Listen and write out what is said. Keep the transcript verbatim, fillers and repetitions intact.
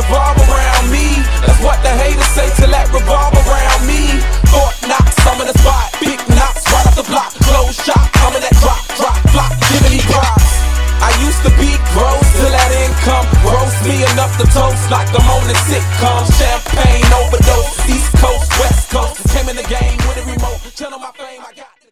revolve around me. That's what the haters say till that revolve around me. Fort Knox, I'm in the spot. Big knots right off the block. Close shop, I'm in that drop, drop, flop, giving me props. I used to be gross till that income grossed me enough to toast like I'm on the sitcom.